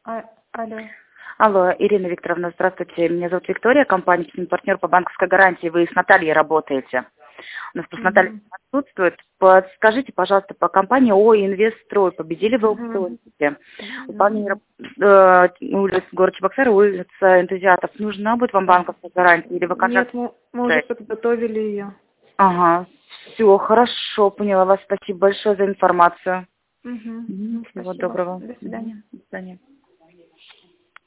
Алло. Алло, Ирина Викторовна, здравствуйте. Меня зовут Виктория, компания «Партнер по банковской гарантии». Вы с Натальей работаете. У нас просто Наталья отсутствует. Подскажите, пожалуйста, по компании ООО «Инвестстрой» победили в аукционе. Выполнение улица город Чебоксары, улица Энтузиастов. Нужна будет вам банковская гарантия или вы контракт? Нет, мы уже подготовили ее. Ага, все, хорошо, поняла вас. Спасибо большое за информацию. Всего Спасибо. доброго. До свидания. До свидания.